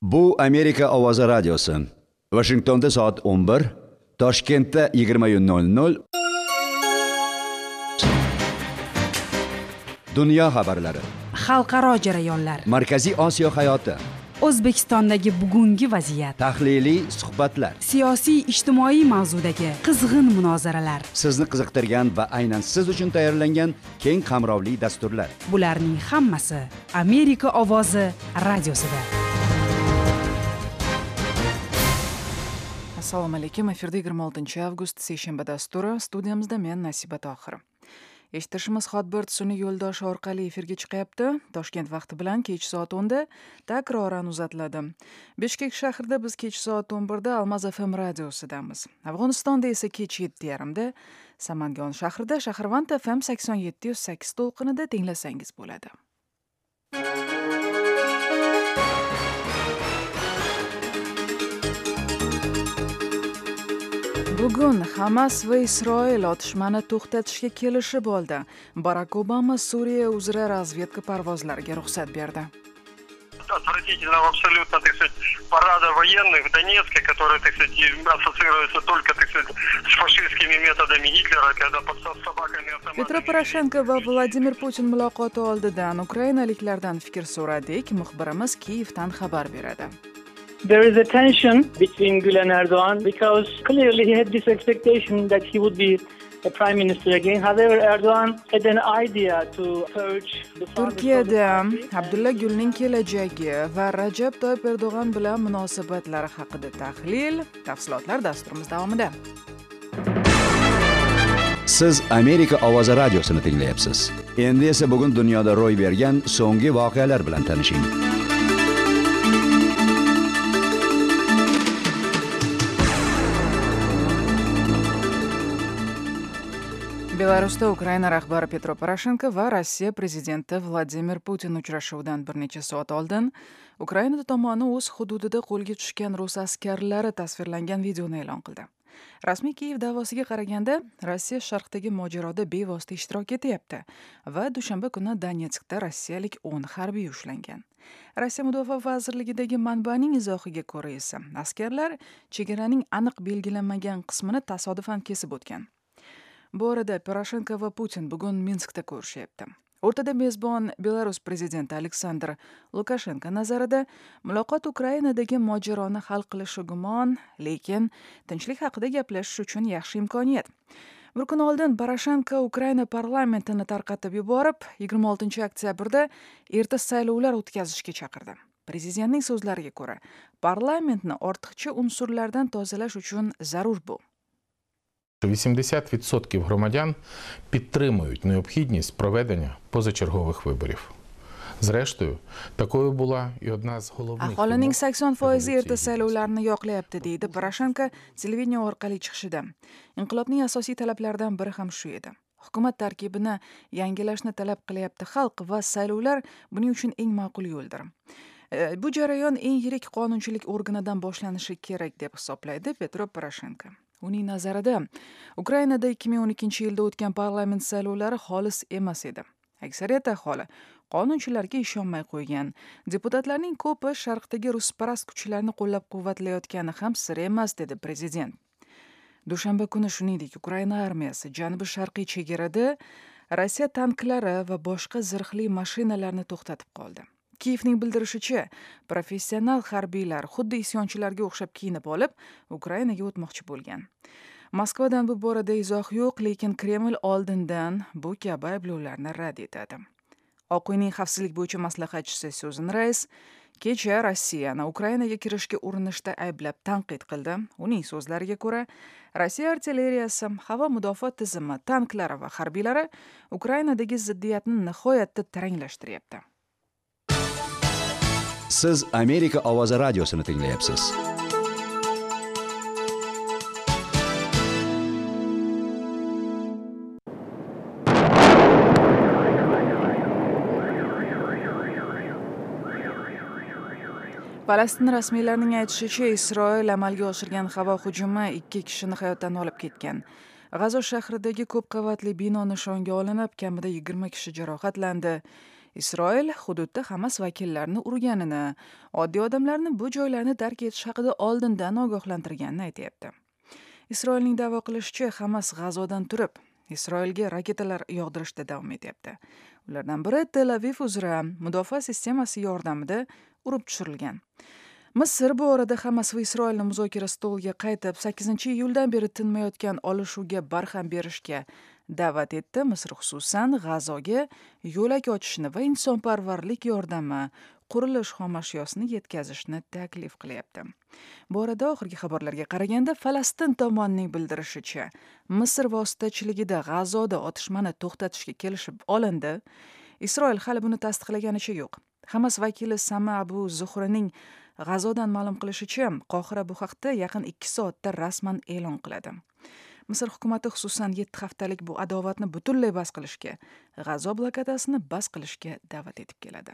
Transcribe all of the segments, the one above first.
Bu Amerika Ovozi radiosi. Washingtonda soat 11, Toshkentda 20:00. Dunyo xabarlari. Xalqaro jarayonlar. Markaziy Osiyo hayoti. O'zbekistondagi bugungi vaziyat. Tahliliy suhbatlar. Siyosiy ijtimoiy mavzudagi qizg'in munozaralar. Sizni qiziqtirgan va aynan siz uchun tayyorlangan keng qamrovli dasturlar. Bularning hammasi Amerika Ovozi radiosida. Assalomu alaykum. Efirda 26 avgust seshanba dasturi. Studiyamizda men Nasiba Tohir. Eshitishimiz Hotbird sun'iy yo'ldoshi orqali efirga chiqyapti. Toshkent vaqti bilan kech soat 10 da takroran uzatiladi. Bishkek shahrida biz kech soat 11 da Almaz FM radiosidamiz. Afg'onistonda esa kech 7:30 da Samangon shahrida Shahrvand FM 87.8 to'lqinida tinglasangiz bo'ladi. Bugun Hamas va Isroil otishmani to'xtatishga kelishib oldi. Barak Obama Suriya uzra razvedka parvozlariga ruxsat berdi. Отвратительного абсолютно, так сказать, парада военных в Донецке, которые, так сказать, ассоциируются только, так сказать, с фашистскими методами Гитлера, когда под собаками автоматами. Petro Poroshenko va Vladimir Putin muloqoti oldidan ukrainaliklardan fikr so'radik. Muxbirimiz Kiyevdan xabar beradi. There is a tension between Gül and Erdogan because clearly he had this expectation that he would be a prime minister again. However, Erdogan had an idea to purge the Turkiyada Abdulla Gulning kelajagi va Rajab Toyyib Erdogan bilan munosabatlari haqida tahlil, tafsilotlar dasturimiz davomida. Siz Amerika Ovozi radiosini tinglayapsiz. Endi esa bugun dunyoda ro'y bergan so'nggi voqealar bilan tanishing. Belarusda Ukraina rahbari Petro Poroshenko va Rossiya prezidenti Vladimir Putin uchrashuvidan bir necha soat oldin Ukraina tomoni o'z hududida qo'lga tushgan rus askarlari tasvirlangan videoni e'lon qildi. Rasmiy Kiyev davosiga qaraganda, Rossiya sharqdagi mojaroda bevosita ishtirok etyapti va dushanba kuni Donetskda rossiyalik 10 harbiy ushlangan. Rossiya Mudofaa vazirligidagi manbaning izohiga ko'ra esa, askarlar chegaraning aniq belgilanmagan qismini tasodifan kesib o'tgan. Bu orada Poroshenko va Putin bugun Minskda ko'rishyapti. O'rtada mezbon Belarus prezidenti Aleksandr Lukashenko nazarida muloqot Ukrainadagi mojaroni hal qilishi gumon, lekin tinchlik haqida gaplashish uchun yaxshi imkoniyat. Bir kun oldin Poroshenko Ukraina parlamentini tarqatib yuborib, 26 oktyabrda erta saylovlar o'tkazishga chaqirdi. Prezidentning so'zlariga ko'ra, parlamentni ortiqcha unsurlardan tozalash uchun zarur bu. 80% громадян підтримують необхідність проведення позачергових виборів. Зрештою, такою була і одна з головних Aholining 80% erta saylovlarni yoqlayapti, deydi Poroshenko televideniya orqali chiqishida. Inqilobning asosiy talablaridan biri ham shu edi. Hukumat tarkibini yangilashni talab qilyapti xalq va saylovlar buning uchun eng ma'qul yo'ldir. Bu jarayon eng yirik qonunchilik organidan boshlanishi kerak deb hisoblaydi Petro Poroshenko. Uning nazarida, Ukrainada 2012-yilda o'tgan parlament saylovlari xolis emas edi. Aksariyat aholi qonunchilarga ishonmay qo'ygan. Deputatlarning ko'pi sharqdagi rusparast kuchlarni qo'llab-quvvatlayotgani ham sir emas, dedi prezident. Dushanba kuni shuningdek Ukraina armiyasi janubi-sharqiy chegarada Rossiya tanklari va boshqa zirhli mashinalarni to'xtatib qoldi. Kiyevning bildirishicha, professional harbiylar xuddi isyonchilarga o'xshab kiyinib olib, Ukrainaga o'tmoqchi bo'lgan. Moskvadan bu borada izoh yo'q, lekin Kreml oldindan bu kabi ayblovlarni rad etadi. Oq uyning xavfsizlik bo'yicha maslahatchisi Susan Rice kecha Rossiyani Ukrainaga kirishga urinishda ayblab tanqid qildi. Uning so'zlariga ko'ra, Rossiya artilleriyasi, havo mudofaa tizimi, tanklari va harbiylari Ukrainadagi ziddiyatni nihoyatda taranglashtiryapti. Siz Amerika Ovozi radiosini tinglayapsiz. Falastin rasmiylarining aytishicha, Isroil amalga oshirgan havo hujumi 2 kishini hayotdan olib ketgan. G'azo shahridagi ko'p qavatli bino nishonga olinib, kamida 20 kishi jarohatlandi. Isroil hududda Hamas vakillarini urganini, oddiy odamlarni bu joylarni tark etish haqida oldindan ogohlantirganini aytayapti. Isroilning da'vo qilishicha, Hamas G'azodan turib Isroilga raketalar yog'dirishda davom etyapti. Ulardan biri Tel Aviv uzra mudofaa sistemasi yordamida urib tushirilgan. Misr bu orada Hamas va Isroilni muzokara stoliga qaytib 8-iyuldan beri tinmayotgan olishuvga barham berishga da'vat etdi. Misr xususan G'azoga yo'lak ochishni va insonparvarlik yordami, qurilish xomashyosini yetkazishni taklif qilyapti. Bu orada oxirgi xabarlarga qaraganda Falastin tomonining bildirishicha, Misr vositachiligida G'azoda otishmani to'xtatishga kelishib olindi. Isroil hali buni tasdiqlaganicha yo'q. Hamas vakili Sama Abu Zuhrining G'azodan ma'lum qilishicha, Qohira bu haqda yaqin 2 soatda rasman e'lon qiladi. Misr hukumati xususan 7 haftalik bu adovatni butunlay bas qilishga, G'azo blokadasini bas qilishga da'vat etib keladi.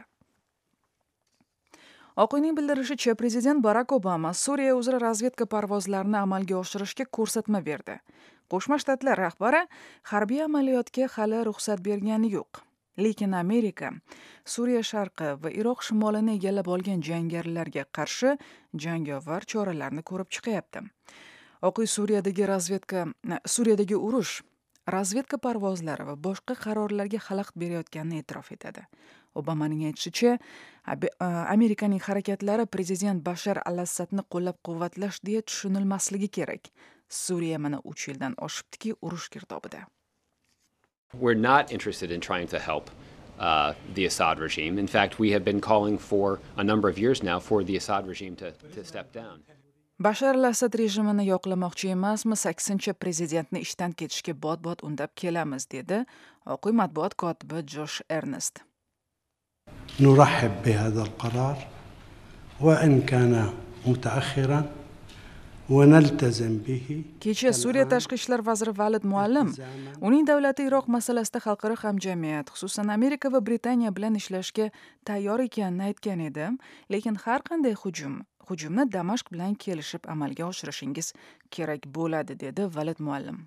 Oq uyning bildirishicha, prezident Barak Obama Suriya uzra razvedka parvozlarini amalga oshirishga ko'rsatma berdi. Qo'shma Shtatlar rahbari harbiy amaliyotga hali ruxsat bergani yo'q. Lekin Amerika Suriya sharqi va Iroq shimolini egallab olgan jangarilarga qarshi jangovar choralarni ko'rib chiqyapti. Oq uy Suriyadagi urush, razvedka parvozlari va boshqa qarorlarga xalaqit berayotganini e'tirof etadi. Obamaning aytishicha, Amerikaning harakatlari prezident Bashar al-Assadni qo'llab-quvvatlash deya tushunilmasligi kerak. Suriya mana 3 yildan oshibdiki urush girdobida. We're not interested in trying to help the Assad regime. In fact, we have been calling for a number of years now for the Assad regime to step down. Bashar al-Assad rejimini yoqlamoqchi emasmiz, aksincha prezidentni ishdan ketishga bot-bot undab kelamiz, dedi Oq uy matbuot kotibi Josh Ernest. نرحب بهذا القرار وإن كان متأخرا ونلتزم به. Kecha Suriya tashqi ishlar vaziri Valid Muallim uning davlati Iroq masalasida xalqaro hamjamiyat, xususan Amerika va Britaniya bilan ishlashga tayyor ekanini aytgan edi, lekin har qanday hujumni Damashq bilan kelishib amalga oshirishingiz kerak bo'ladi, dedi Valid Muallim.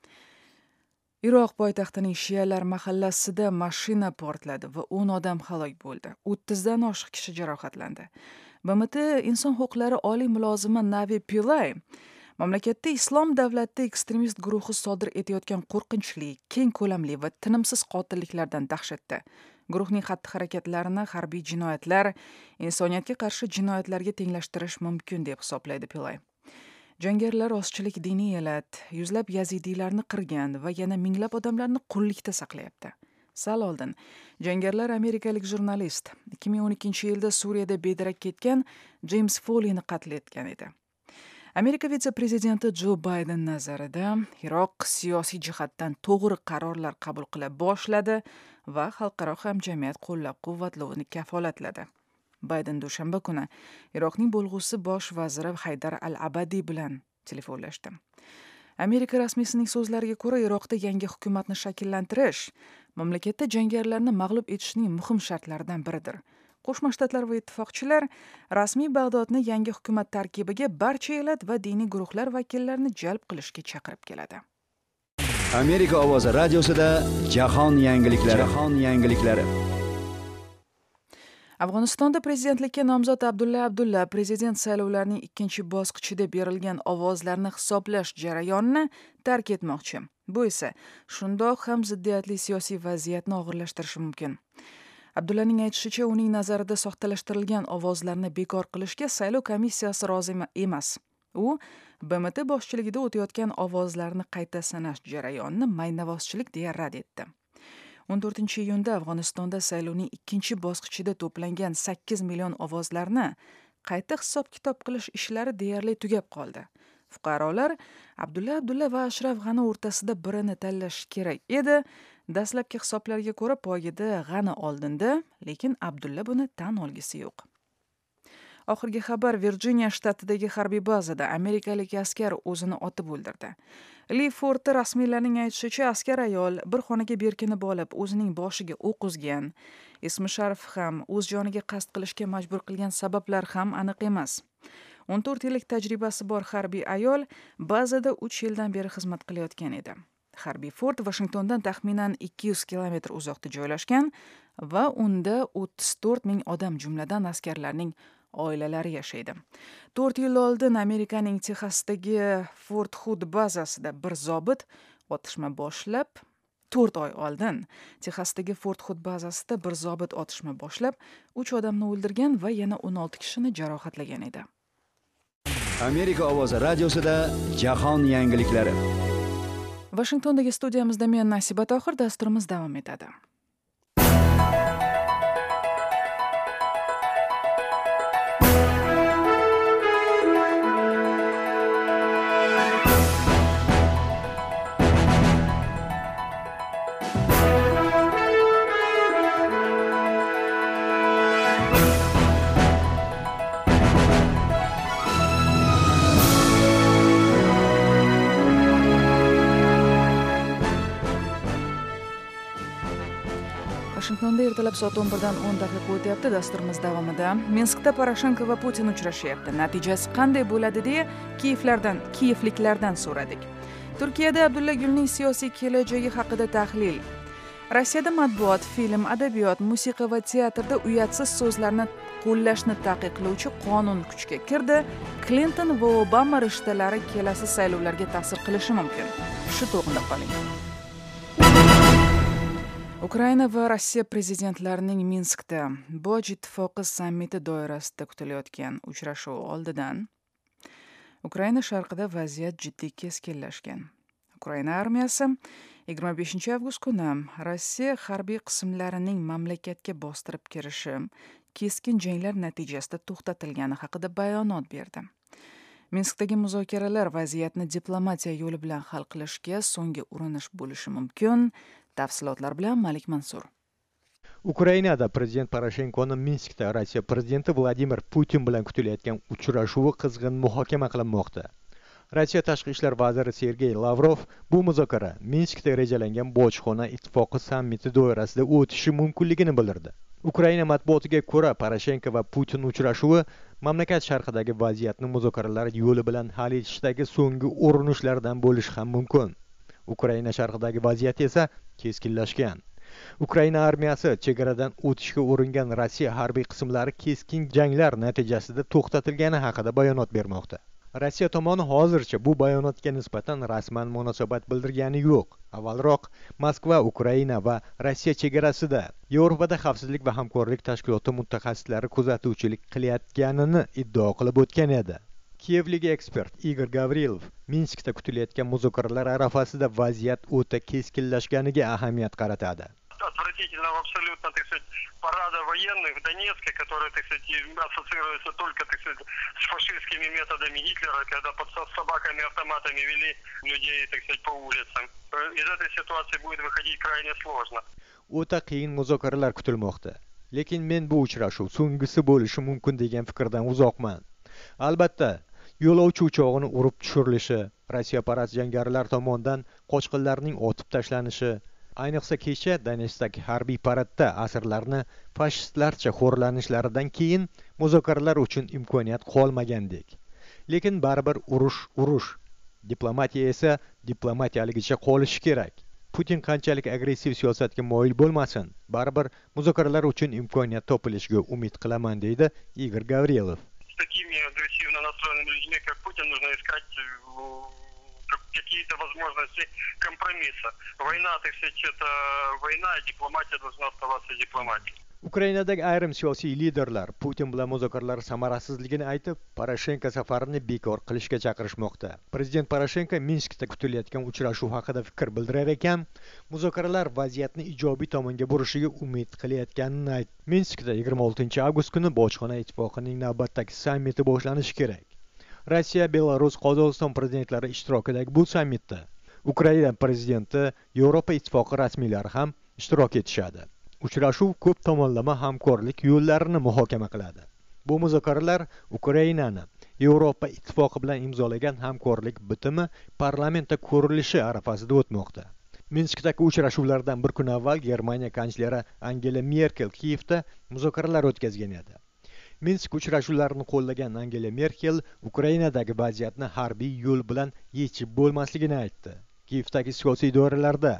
Iroq poytaxtining shialar mahallasida mashina portladi va 10 odam halok bo'ldi. 30 dan oshiq kishi jarohatlandi. BMT inson huquqlari oliy mulozimi Navi Pillay mamlakatda Islom davlati ekstremist guruhi sodir etayotgan qo'rqinchli, keng ko'lamli va tinimsiz qotilliklardan dahshatda. Guruhning xatti-harakatlarini harbiy jinoyatlar, insoniyatga qarshi jinoyatlarga tenglashtirish mumkin deb hisoblaydi Pillay. Jangarilar ozchilik, diniy elat, yuzlab yazidiylarni qirgan va yana minglab odamlarni qullikda saqlayapti. Sal oldin jangarilar amerikalik jurnalist 2012-yilda Suriyada bedarak ketgan James Foleyni qatl etgan edi. Amerika vitse-prezidenti Joe Biden nazarida Iroq siyosiy jihatdan to'g'ri qarorlar qabul qila boshladi va xalqaro hamjamiyat qo'llab-quvvatlovini kafolatladi. Biden dushanba kuni Iroqning bo'lg'usi bosh vaziri Haydar al-Abadi bilan telefonlashdi. Amerika rasmiysining so'zlariga ko'ra, Iroqda yangi hukumatni shakllantirish mamlakatda jangarilarni mag'lub etishning muhim shartlaridan biridir. Qo'shma Shtatlar va ittifoqchilar rasmiy Bag'dodni yangi hukumat tarkibiga barcha elat va diniy guruhlar vakillarini jalb qilishga chaqirib keladi. Amerika ovozi radiosida jahon yangiliklari. Afg'onistonda prezidentlikka nomzod Abdulla prezident saylovlarining 2-bosqichida berilgan ovozlarni hisoblash jarayonini tark etmoqchi. Bu esa shundoq ham ziddiyatli siyosiy vaziyatni og'irlashtirishi mumkin. Abdullaning aytishicha, uning nazarida soxtalashtirilgan ovozlarni bekor qilishga saylov komissiyasi rozi emas. U BMT boshchiligida o'tayotgan ovozlarni qayta sanash jarayonini maynavozchilik deya rad etdi. 14-iyunda Afg'onistonda saylovning 2-bosqichida to'plangan 8 million ovozlarni qayta hisob-kitob qilish ishlari deyarli tugab qoldi. Fuqarolar Abdulla va Ashraf G'ani o'rtasida birini tanlash kerak edi. Dastlabki hisoblarga ko'ra poygada G'ani oldinda, lekin Abdulla buni tan olgisi yo'q. Oxirgi xabar: Virjiniya shtatidagi harbiy bazada amerikalik askar o'zini otib o'ldirdi. Lee Forti rasmiylarning aytishicha, askar ayol bir xonaga berkinib olib, o'zining boshiga o'q uzgan. Ismi sharifi ham, o'z joniga qasd qilishga majbur qilgan sabablar ham aniq emas. 14 yillik tajribasi bor harbiy ayol bazada 3 yildan beri xizmat qilayotgan edi. Harbiy fort Washingtondan taxminan 200 kilometr uzoqda joylashgan. va unda 34 ming odam, jumladan askarlarning oilalari yashaydi. 4 yil oldin Amerikaning Texasdagi Fort Hood bazasida bir zobit otishma boshlab, 4 oy oldin Texasdagi Fort Hood bazasida bir zobit otishma boshlab, 3 odamni o'ldirgan va yana 16 kishini jarohatlagan edi. Amerika ovozi radiosida jahon yangiliklari. Washingtondagi studiyamizda men Nasiba Tohir, dasturimiz davom etadi. Washingtonda ertalab soat 11dan 10 daqiqa o'tyapti. Dasturimiz davomida Minskda Poroshenko va Putin uchrashyapti. Natijasi qanday bo'ladi deya kiyevliklardan so'radik. Turkiyada Abdulla Gulning siyosiy kelajagi haqida tahlil. Rossiyada matbuot, film, adabiyot, musiqa va teatrda uyatsiz so'zlarni qo'llashni taqiqlovchi qonun kuchga kirdi. Clinton va Obama rishtalari kelasi saylovlarga ta'sir qilishi mumkin. Shu to'g'rida qoling. Ukraina va Rossiya prezidentlarining Minskda Boj ittifoqi sammiti doirasida kutilayotgan uchrashuv oldidan Ukraina sharqida vaziyat jiddiy keskinlashgan. Ukraina armiyasi 25 avgust kuni Rossiya harbiy qismlarining mamlakatga bostirib kirishi keskin janglar natijasida to'xtatilgani haqida bayonot berdi. Minskdagi muzokaralar vaziyatni diplomatiya yo'li bilan hal qilishga so'nggi urinish bo'lishi mumkin. Tafsilotlar bilan Malik Mansur. Ukrainada prezident Poroshenkoning Minskda Rossiya prezidenti Vladimir Putin bilan kutilayotgan uchrashuvi qizg'in muhokama qilinmoqda. Rossiya tashqi ishlar vaziri Sergey Lavrov bu muzokara Minskda rejalangan bojxona ittifoqi sammiti doirasida o'tishi mumkinligini bildirdi. Ukraina matbuotiga ko'ra, Poroshenko va Putin uchrashuvi mamlakat sharqidagi vaziyatni muzokaralar yo'li bilan hal etishdagi so'nggi urinishlardan bo'lishi ham mumkin. Ukraina sharqidagi vaziyat esa keskinlashgan. Ukraina armiyasi chegaradan o'tishga uringan Rossiya harbiy qismlari keskin janglar natijasida to'xtatilgani haqida bayonot bermoqda. Rossiya tomoni hozircha bu bayonotga nisbatan rasman munosabat bildirgani yo'q. Avvalroq Moskva, Ukraina va Rossiya chegarasida Yevropada xavfsizlik va hamkorlik tashkiloti mutaxassislari kuzatuvchilik qilayotganini iddao qilib o'tgan edi. Kiyevlik ekspert Igor Gavrilov Minskda kutilayotgan muzokaralar arafasida vaziyat o'ta keskinlashganiga ahamiyat qaratadi. Отвратительного абсолютно, так сказать, парада военных в Донецке, который, так сказать, ассоциируется только, так сказать, с фашистскими методами Гитлера, когда под собаками, автоматами вели людей, так сказать, по улицам. Из этой ситуации будет выходить крайне сложно. O'ta qiyin muzokaralar kutilmoqda. Lekin men bu uchrashuv so'nggisi bo'lishi mumkin degan fikrdan uzoqman. Albatta, yo'lovchi uchog'ini urib tushirilishi, Rossiyaparast jangarilar tomonidan qochqinlarning otib tashlanishi, ayniqsa kecha Donetsdagi harbiy paradda asirlarni fashistlarcha xo'rlanishlaridan keyin muzokaralar uchun imkoniyat qolmagandek. Lekin baribir urush. Diplomatiya esa diplomatiyaligicha qolishi kerak. Putin qanchalik agressiv siyosatga moyil bo'lmasin, baribir muzokaralar uchun imkoniyat topilishiga umid qilaman, deydi Igor Gavrilov. С такими агрессивно настроенными людьми, как Путин, нужно искать какие-то возможности компромисса. Война, так сказать, это война, а дипломатия должна оставаться дипломатией. Ukrainadagi ayrim siyosiy liderlar Putin bilan muzokaralar samarasizligini aytib, Poroshenko safarini bekor qilishga chaqirishmoqda. Prezident Poroshenko Minskda kutilayotgan uchrashuv haqida fikr bildirar ekan, muzokaralar vaziyatni ijobiy tomonga burishiga umid qilayotganini aytdi. Minskda 26 avgust kuni bojxona ittifoqining navbatdagi sammiti boshlanishi kerak. Rossiya, Belarus, Qozog'iston prezidentlari ishtirokidagi bu sammitda Ukraina prezidenti, Yevropa ittifoqi rasmiylari ham ishtirok etishadi. Uchrashuv ko'p tomonlama hamkorlik yo'llarini muhokama qiladi. Bu muzokaralar Ukrainani Yevropa ittifoqi bilan imzolagan hamkorlik bitimi parlamentda ko'rilishi arafasida o'tmoqda. Minskdagi uchrashuvlardan bir kun avval Germaniya kansleri Angela Merkel Kiyevda muzokaralar o'tkazgan edi. Minsk uchrashuvlarini qo'llagan Angela Merkel Ukrainadagi vaziyatni harbiy yo'l bilan yechib bo'lmasligini aytdi. Kiyevdagi siyosiy doiralarda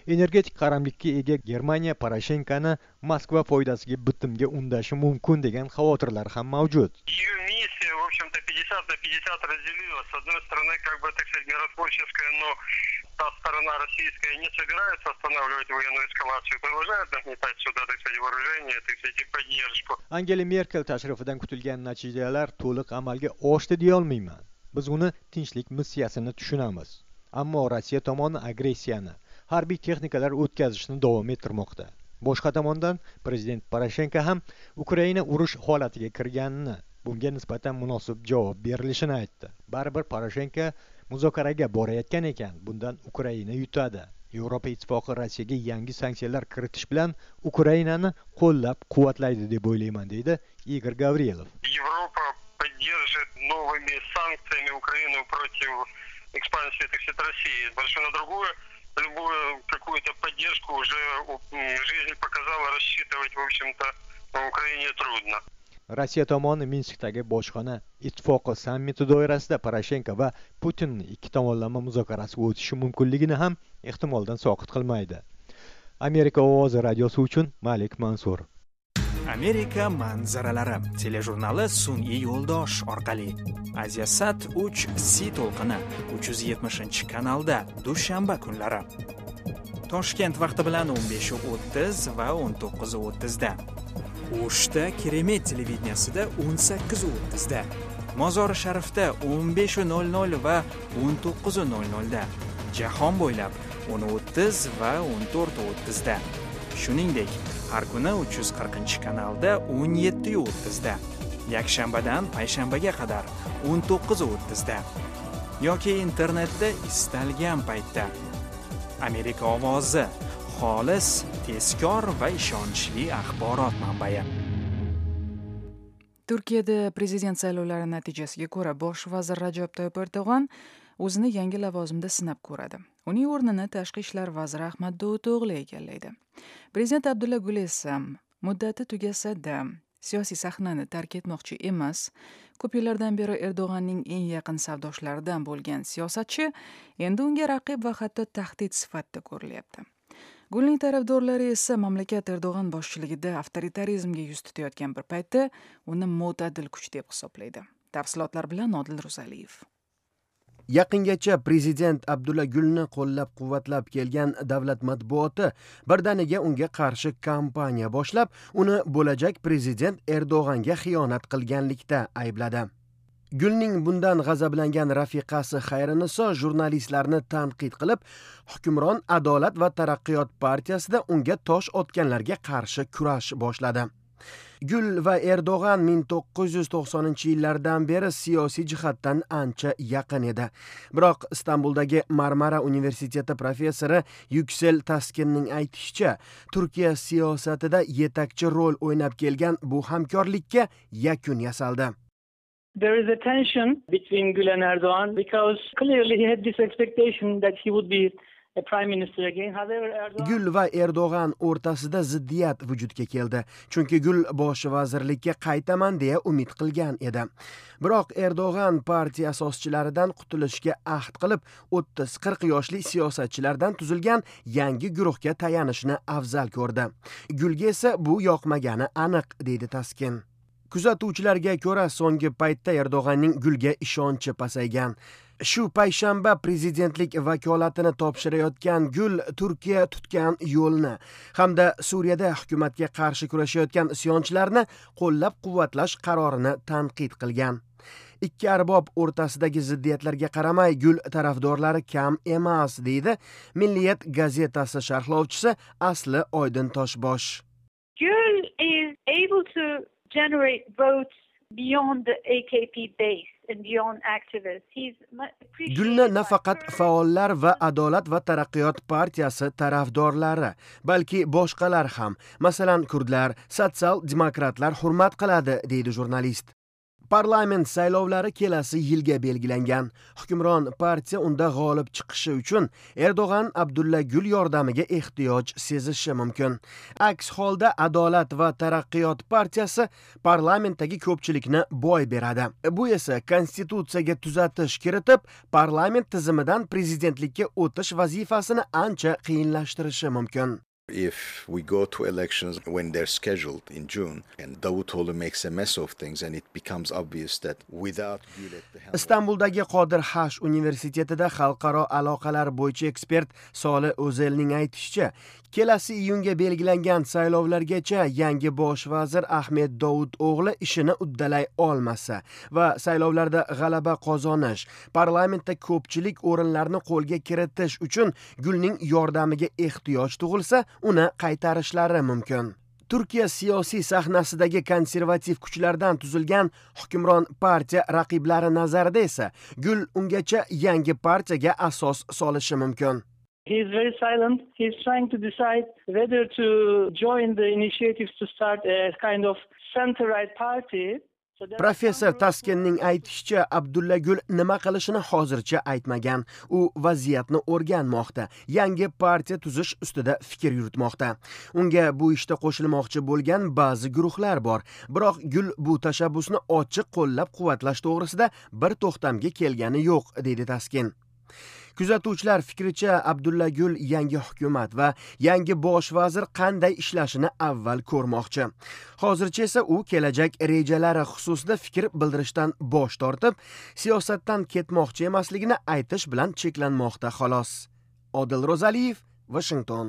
Energetik qaramlikka ega Germaniya Poroshenkoni Moskva foydasiga bitimga undashi mumkin degan xavotirlar ham mavjud. Ее миссия, в общем-то, 50 на 50 разделилась. С одной стороны, как бы, так сказать, миротворческая, но та сторона российская не собирается останавливать военную эскалацию, продолжает нагнетать сюда, так сказать, вооружение, так сказать, и поддержку. Angela Merkel tashrifidan kutilgan natijalar to'liq amalga oshdi deya olmayman. Biz uni tinchlik missiyasini tushunamiz. Ammo Rossiya tomoni agressiyani, harbiy texnikalar o'tkazishni davom ettirmoqda. Boshqa tomondan prezident Poroshenko ham Ukraina urush holatiga kirganini, bunga nisbatan munosib javob berilishini aytdi. Baribir Poroshenko muzokaraga borayotgan ekan, bundan Ukraina yutadi. Yevropa ittifoqi Rossiyaga yangi sanksiyalar kiritish bilan Ukrainani qo'llab-quvvatlaydi deb o'ylayman, deydi Igor Gavrilov. Европа поддержит новыми санкциями Украину против экспансии, так сказать, России. Потому что на любую какую-то поддержку уже жизнь показала, рассчитывать, в общем-то, в Украине трудно. Rossiya tomoni Minskdagi bojxona ittifoqi sammiti doirasida Poroshenko va Putinning ikki tomonlama muzokarasi o'tishi mumkinligini ham ehtimoldan soqit qilmaydi. Amerika ovozi radiosi uchun Malik Mansur. Amerika manzaralari telejurnali sun'iy yo'ldosh orqali Asiasat 3C to'lqini 370-kanalda dushanba kunlari. Toshkent vaqti bilan 15:30 va 19:30 da. O'shda Keremet televideniyasida 18:30 da. Mozori Sharifda 15:00 va 19:00 da. Jahon bo'ylab 10:30 va 14:30 da. Shuningdek, har kuni 340-kanalda 17:30 da. Yakshanbadan payshanbaga qadar 19:30 da. Yoki internetda istalgan paytda. Amerika ovozi xolis, tezkor va ishonchli axborot manbai. Turkiyada prezident saylovlari natijasiga ko'ra bosh vazir Rajab Toyyib Erdo'g'on o'zini yangi lavozimda sinab ko'radi. Uning o'rnini tashqi ishlar vaziri Ahmad Davutog'li egallaydi. Prezident Abdulla Gul esa muddati tugasa-da siyosiy sahnani tark etmoqchi emas. Ko'p yillardan beri Erdo'g'onning eng yaqin savdoshlaridan bo'lgan siyosatchi endi unga raqib va hatto tahdid sifatida ko'rilyapti. Gulning tarafdorlari esa mamlakat Erdo'g'on boshchiligida avtoritarizmga yuz tutayotgan bir paytda uni mo'tadil kuch deb hisoblaydi. Tafsilotlar bilan Odil Ro'zaliyev. Yaqingacha prezident Abdulla Gulni qo'llab-quvvatlab kelgan davlat matbuoti birdaniga unga qarshi kampaniya boshlab, uni bo'lajak prezident Erdo'g'onga xiyonat qilganlikda aybladi. Gulning bundan g'azablangan rafiqasi Xayriniso jurnalistlarni tanqid qilib, hukmron Adolat va taraqqiyot partiyasida unga tosh otganlarga qarshi kurash boshladi. Gul va Erdo'g'on 1990-yillardan beri siyosiy jihatdan ancha yaqin edi. Biroq Istanbuldagi Marmara universiteti professori Yüksel Taskinning aytishicha, Turkiya siyosatida yetakchi rol o'ynab kelgan bu hamkorlikka yakun yasaldi. There is a tension between Gül and Erdoğan because clearly he had this expectation that he would be a prime minister again. However, Erdoğan... Gul va Erdo'g'on o'rtasida ziddiyat vujudga keldi. Chunki Gul bosh vazirlikka qaytaman deya umid qilgan edi. Biroq Erdo'g'on partiya asoschilaridan qutulishga ahd qilib, 30-40 yoshli siyosatchilardan tuzilgan yangi guruhga tayanishni afzal ko'rdi. Gulga esa bu yoqmagani aniq, deydi Taskin. Kuzatuvchilarga ko'ra, so'nggi paytda Erdo'g'onning Gulga ishonchi pasaygan. Shu payshanba prezidentlik vakolatini topshirayotgan Gul Turkiya tutgan yo'lni hamda Suriyada hukumatga qarshi kurashayotgan isyonchilarni qo'llab-quvvatlash qarorini tanqid qilgan. Ikki arbob o'rtasidagi ziddiyatlarga qaramay Gul tarafdorlari kam emas, deydi Milliyat gazetasi sharhlovchisi Asli Oydin Toshbosh. Gul is able to generate votes beyond the AKP base and beyond activists. Gulni nafaqat faollar va Adolat va taraqqiyot partiyasi tarafdorlari, balki boshqalar ham, masalan kurdlar, sotsial demokratlar hurmat qiladi, deydi jurnalist. Parlament saylovlari kelasi yilga belgilangan. Hukmron partiya unda g'olib chiqishi uchun Erdo'g'an Abdulla Gül yordamiga ehtiyoj sezishi mumkin. Aks holda Adolat va Taraqqiyot partiyasi parlamentdagi ko'pchilikni boy beradi. Bu esa konstitutsiyaga tuzatish kiritib, parlament tizimidan prezidentlikka o'tish vazifasini ancha qiyinlashtirishi mumkin. If we go to elections when they're scheduled in June and Davutoglu makes a mess of things and it becomes obvious that without Gül at the helm... Istanbuldagi Qodir Hash universitetida xalqaro aloqalar bo'yicha ekspert Solih O'zelning aytishicha, kelasi iyunga belgilangan saylovlargacha yangi bosh vazir Ahmed Davuto'g'li ishini uddalay olmasa va saylovlarda g'alaba qozonish, parlamentda ko'pchilik o'rinlarni qo'lga kiritish uchun Gülning yordamiga ehtiyoj tug'ilsa, uni qaytarishlari mumkin. Turkiya siyosiy sahnasidagi konservativ kuchlardan tuzilgan hukmron partiya raqiblari nazarida esa Gül ungacha yangi partiyaga asos solishi mumkin. He is very silent. He is trying to decide whether to join the initiatives to start a kind of center-right party. Professor Taskinning aytishicha, Abdulla Gül nima qilishini hozircha aytmagan. U vaziyatni o'rganmoqda, yangi partiya tuzish ustida fikr yuritmoqda. Unga bu ishda qo'shilmoqchi bo'lgan ba'zi guruhlar bor, biroq Gül bu tashabbusni ochiq qo'llab-quvvatlash to'g'risida bir to'xtamga kelgani yo'q, deydi Taskin. Kuzatuvchilar fikricha, Abdulla Gül yangi hukumat va yangi bosh vazir qanday ishlashini avval ko'rmoqchi. Hozircha esa u kelajak rejalari xususida fikr bildirishdan bosh tortib, siyosatdan ketmoqchi emasligini aytish bilan cheklanmoqda xolos. Odil Ro'zaliyev, Washington.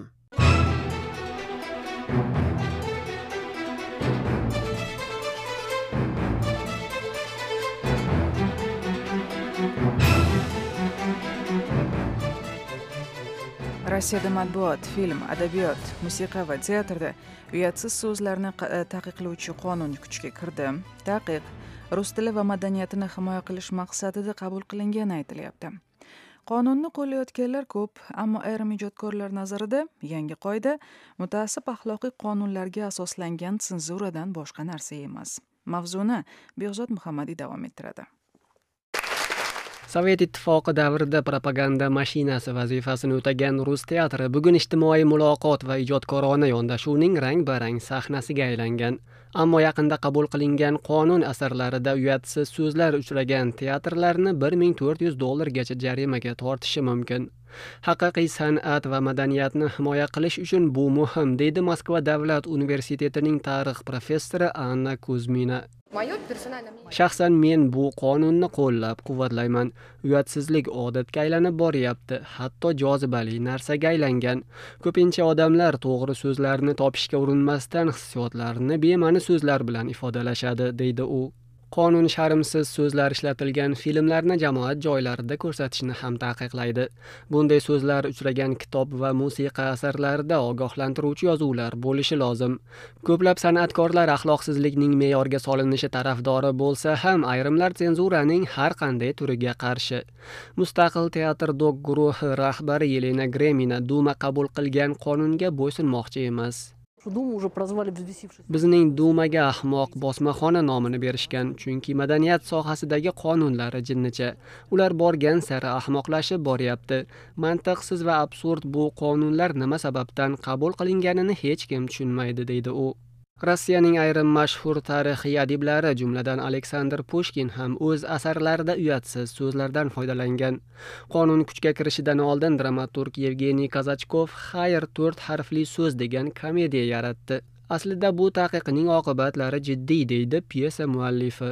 Rossiyada matbuot, film, adabiyot, musiqa va teatrda uyatsiz so'zlarni taqiqlovchi qonun kuchga kirdi. Taqiq rus tili va madaniyatini himoya qilish maqsadida qabul qilingani aytilyapti. Qonunni qo'llayotganlar ko'p, ammo ayrim ijodkorlar nazarida yangi qoida mutaassib axloqiy qonunlarga asoslangan senzuradan boshqa narsa emas. Mavzuni Behzod Muhammadiy davom ettiradi. Sovet ittifoqi davrida propaganda mashinasi vazifasini o'tagan rus teatri bugun ijtimoiy muloqot va ijodkorona yondashuvning rang-barang sahnasiga aylangan. Ammo yaqinda qabul qilingan qonun asarlarida uyatsiz so'zlar uchragan teatrlarni $1400 jarimaga tortishi mumkin. Haqiqiy san'at va madaniyatni himoya qilish uchun bu muhim, deydi Moskva davlat universitetining tarix professori Anna Kuzmina. Shaxsan men bu qonunni qo'llab-quvvatlayman. Uyatsizlik odatga aylanib boryapti, hatto jozibali narsaga aylangan. Ko'pincha odamlar to'g'ri so'zlarni topishga urinmasdan hissiyotlarini bema'ni so'zlar bilan ifodalashadi, deydi u. Qonun sharmsiz so'zlar ishlatilgan filmlarni jamoat joylarida ko'rsatishni ham taqiqlaydi. Bunday so'zlar uchragan kitob va musiqa asarlarida ogohlantiruvchi yozuvlar bo'lishi lozim. Ko'plab san'atkorlar axloqsizlikning me'yorga solinishi tarafdori bo'lsa ham, ayrimlar senzuraning har qanday turiga qarshi. Mustaqil teatr dok guruhi rahbari Yelena Gremina Duma qabul qilgan qonunga bo'ysunmoqchi emas. Bizning Dumaga ahmoq bosmaxona nomini berishgan, chunki madaniyat sohasidagi qonunlari jinnicha. Ular borgan sari ahmoqlashib boryapti. Mantiqsiz va absurd bu qonunlar nima sababdan qabul qilinganini hech kim tushunmaydi, deydi u. Rossiyaning ayrim mashhur tarixiy adiblari, jumladan Aleksandr Pushkin ham o'z asarlarida uyatsiz so'zlardan foydalangan. Qonun kuchga kirishidan oldin dramaturg Yevgeniy Kazachkov "Xayr 4 harfli so'z" degan komediya yaratdi. Aslida bu taqiqning oqibatlari jiddiy, deydi pyesa muallifi.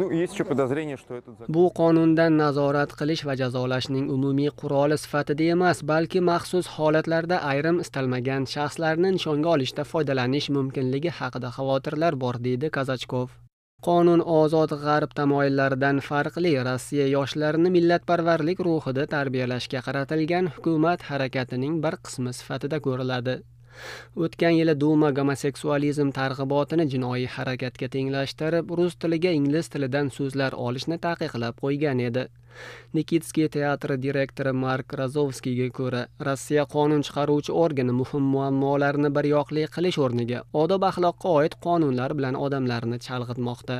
Bu qonundan nazorat qilish va jazolashning umumiy quroli sifatida emas, balki maxsus holatlarda ayrim istalmagan shaxslarni nishonga olishda foydalanish mumkinligi haqida xavotirlar bor, deydi Kazachkov. Qonun ozod g'arb tamoyillaridan farqli, Rossiya yoshlarini millatparvarlik ruhida tarbiyalashga qaratilgan hukumat harakatining bir qismi sifatida ko'riladi. O'tgan yili Duma gomoseksualizm targ'ibotini jinoiy harakatga tenglashtirib, rus tiliga ingliz tilidan so'zlar olishni taqiqlab qo'ygan edi. Nikitskiy teatri direktori Mark Razovskiyga ko'ra, Rossiya qonun chiqaruvchi organi muhim muammolarni biryoqli qilish o'rniga odob axloqqa oid qonunlar bilan odamlarni chalg'itmoqda.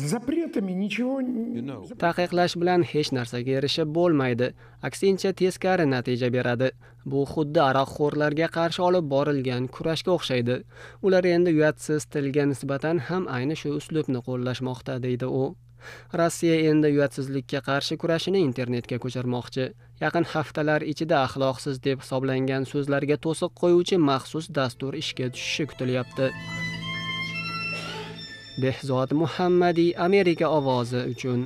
Taqiqlash bilan hech narsaga erishib bo'lmaydi, aksincha teskari natija beradi. Bu xuddi aroqxo'rlarga qarshi olib borilgan kurashga o'xshaydi. Ular endi uyatsiz tilga nisbatan ham ayni shu uslubni qo'llashmoqda, deydi u. Rossiya endi uyatsizlikka qarshi kurashini internetga ko'chirmoqchi. Yaqin haftalar ichida axloqsiz deb hisoblangan so'zlarga to'siq qo'yuvchi maxsus dastur ishga tushishi kutilyapti. Behzod Muhammadiy, Amerika ovozi uchun.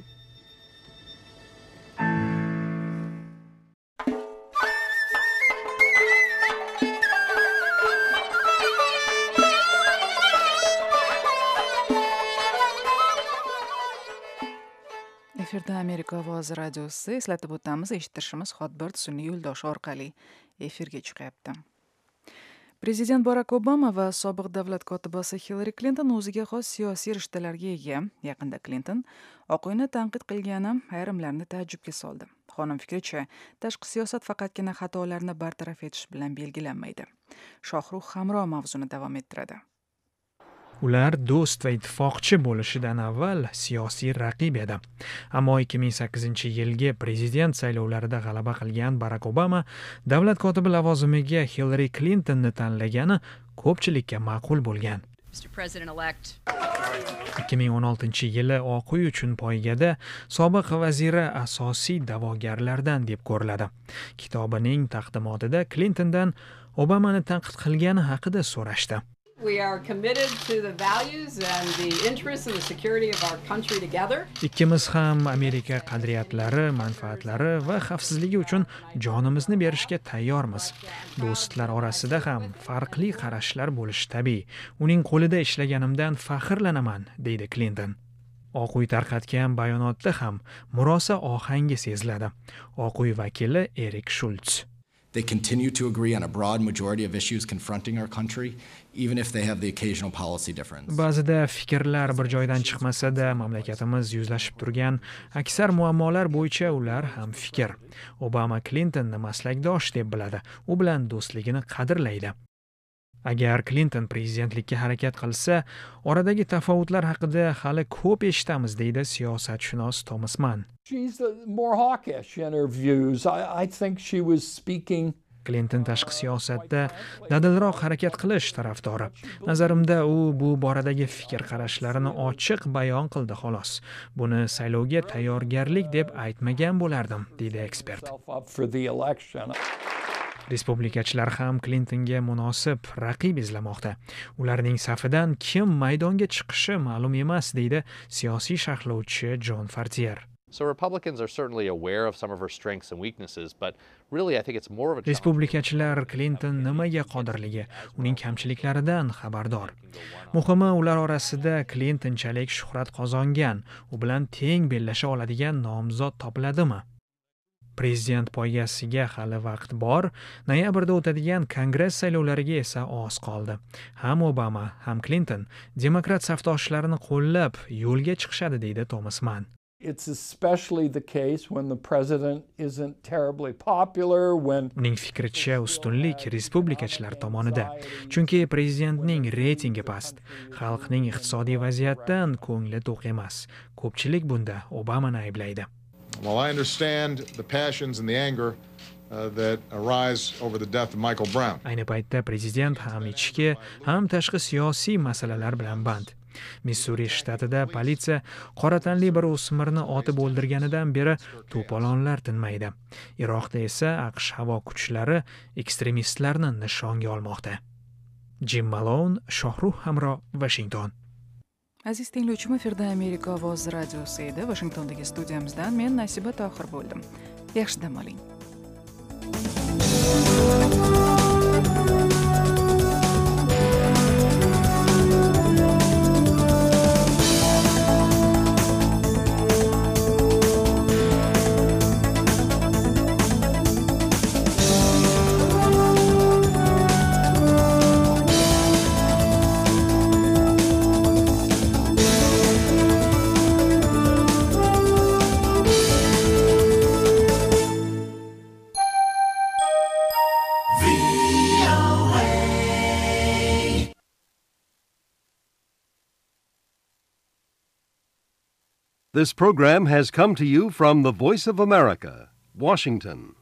Efirda Amerika ovozi radiosi, eslatib o'tamiz, eshittirishimiz Hotbird sun'iy yo'ldoshi orqali efirga chiqyapti. Prezident Barak Obama va sobiq davlat kotibasi Hillary Clinton o'ziga xos siyosiy rishtalarga ega. Yaqinda Clinton Oq uyni tanqid qilgani ayrimlarni taajjubga soldi. Xonim fikricha, tashqi siyosat faqatgina xatolarni bartaraf etish bilan belgilanmaydi. Shohruh Hamro mavzuni davom ettiradi. Ular do'st va ittifoqchi bo'lishidan avval siyosiy raqib edi. Ammo 2008-yilgi prezident saylovlarida g'alaba qilgan Barak Obama davlat kotibi lavozimiga Hillary Clintonni tanlagani ko'pchilikka ma'qul bo'lgan. 2016-yili Oq uy uchun poygada sobiq vaziri asosiy da'vogarlardan deb ko'riladi. Kitobining taqdimotida Clintondan Obamani tanqid qilgani haqida so'rashdi. We are committed to the values and the interests and the security of our country together. Ikkimiz ham Amerika qadriyatlari, manfaatlari va xavfsizligi uchun jonimizni berishga tayyormiz. Do'stlar orasida ham farqli qarashlar bo'lishi tabiiy. Uning qo'lida ishlaganimdan faxrlanaman, deydi Clinton. Oq uy tarqatgan bayonotda ham murosa ohangi seziladi. Oq uy vakili Erik Schultz. They continue to agree on a broad majority of issues confronting our country, even if they have the occasional policy difference. Ba'zida fikrlar bir joydan chiqmasa-da, mamlakatimiz yuzlashib turgan aksar muammolar bo'yicha ular ham fikr. Obama Clintonni maslakdosh deb biladi, u bilan do'stligini qadrlaydi. Agar Clinton prezidentlikka harakat qilsa, oradagi tafovutlar haqida hali ko'p eshitamiz, deydi siyosatshunos Thomas Mann. She's more hawkish in her views. I think she was speaking. Clinton tashqi siyosatda dadilroq harakat qilish tarafdori. Nazarimda u bu boradagi fikr qarashlarini ochiq bayon qildi xolos. Buni saylovga tayyorgarlik deb aytmagan bo'lardim, deydi ekspert. Respublikachilar ham Clintonga munosib raqib izlamoqda. Ularning safidan kim maydonga chiqishi ma'lum emas, deydi siyosiy sharhlovchi John Fartier. So Republicans are certainly aware of some of her strengths and weaknesses, but really I think it's more of a Respublikachilar Clinton nimaga qodirligi, uning kamchiliklaridan xabardor. Muhimi, ular orasida Clintonchalik shuhrat qozongan, u bilan teng bellasha oladigan nomzod topiladimi? Prezident poygasiga hali vaqt bor, noyabrda o'tadigan Kongress saylovlariga esa oz qoldi. Ham Obama, ham Clinton demokrat safdoshlarini qo'llab yo'lga chiqishadi, deydi Thomas Mann. It's especially the case when the president isn't terribly popular, when uning fikricha ustunlik respublikachilar tomonida. Chunki prezidentning reytingi past, xalqning iqtisodiy vaziyatdan ko'ngli to'q emas. Ko'pchilik bunda Obamani ayblaydi. While I understand the passions and the anger that arise over the death of Michael Brown. Ayni paytda prezident ham ichki, ham tashqi siyosiy masalalar bilan band. Missuri shtatida politsiya qora tanli bir o'smirni otib o'ldirganidan beri to'polonlar tinmaydi. Iroqda esa AQSh havo kuchlari ekstremistlarni nishonga olmoqda. Jim Malone, Shohruh Hamro, Washington. Aziz tinglovchim, efirda Amerika ovozi radiosi edi. Washingtondagi studiyamizdan men Nasiba Tohir bo'ldim. Yaxshi dam oling. This program has come to you from the Voice of America, Washington.